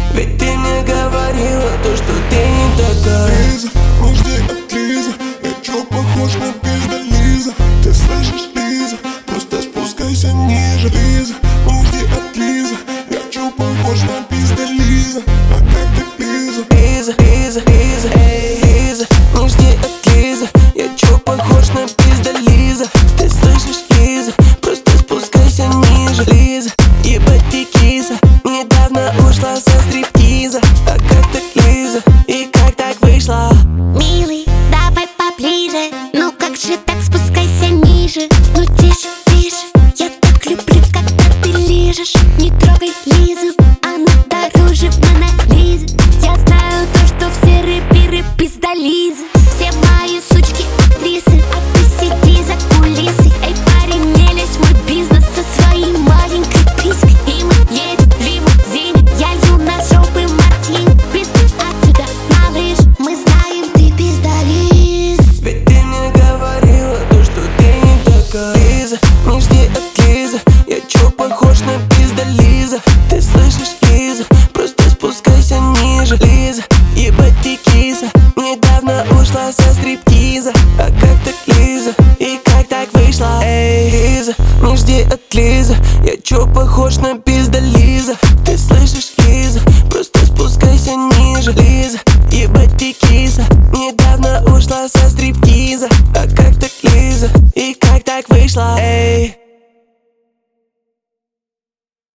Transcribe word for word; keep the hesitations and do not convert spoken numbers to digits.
Ведь ты мне говорила то, что ты не такая. Лиза, не жди от Лизы. Я чё, похож на пизда Лиза? Ты слышишь, Лиза? Просто спускайся ниже. Лиза, не жди от Лизы. Я чё, похож на пизда Лиза? А как ты, Лиза? Лиза, Лиза, Лиза, эй, Лиза, не жди от Лизы. Я чё, похож на пизда Лиза? Ты слышишь, Лиза? Просто спускайся ниже. Лиза, ебать ты киза, недавно ушла со стриптиза. А как так, Лиза? И как так вышло? Милый, давай поближе. Ну как же так, спускайся ниже. Ну тише, тише. Я так люблю, когда ты лижешь. Не трогай Лизу, она дороже Мона Лизы. Я знаю то, что все рэперы пизда Лизы. Все мои сучки актрисы, а ты сиди за кулисой. Эй, парень, не лезь в мой бизнес со своей маленькой писькой. И мы едем в лимузине, я лью на жопы мартини. Пизды отсюда, малыш, мы знаем, ты пизда Лиз. Ведь ты мне говорила то, что ты не такая. Лиза, не жди от Лизы. Я чё, похож на пизда Лиза? Ты слышишь, Лиза? Просто спускайся ниже. Лиза, ебать ты киза, недавно ушла со стриптиза. А как так, Лиза? И как так вышло? Эй, Лиза, не жди от Лизы. Я чё, похож на пизда Лиза? Ты слышишь, Лиза? Просто спускайся ниже. Лиза, ебать ты киза, недавно ушла со стриптиза. А как так, Лиза? И как так вышло? Эй.